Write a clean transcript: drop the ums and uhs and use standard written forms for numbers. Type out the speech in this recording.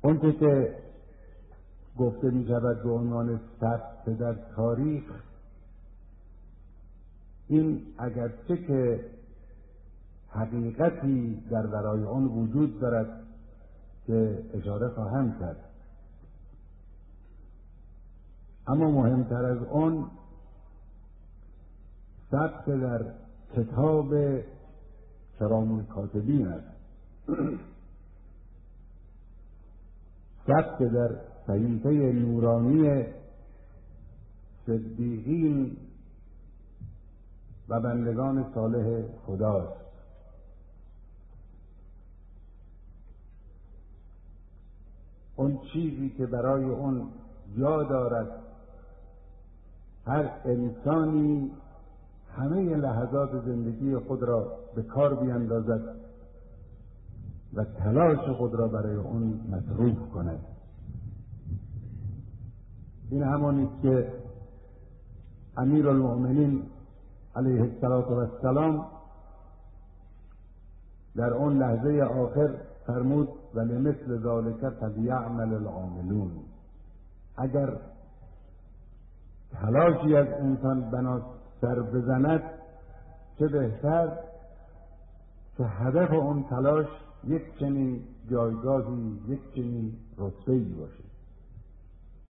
اونچه که گفته می شود به عنوان ثبت در تاریخ، این اگرچه که حقیقتی در ورای آن وجود دارد که اشاره خواهم کرد، اما مهمتر از آن ثبت در کتاب کرام الکاتبین است، ثبت در صحیفه نورانی صدیقین و بندگان صالح خداست. اون چیزی که برای اون جا دارد هر انسانی همه لحظات زندگی خود را به کار بیندازد و تلاش خود را برای اون مصروف کند. این همانی است که امیرالمؤمنین علیه السلام در اون لحظه آخر فرمود ولمثل ذلک فلیعمل العاملون. اگر تلاشی از انسان بنا سر بزند، چه بهتر که هدف اون تلاش یک چنین جایگاهی، یک چنین رتبه‌ای باشه.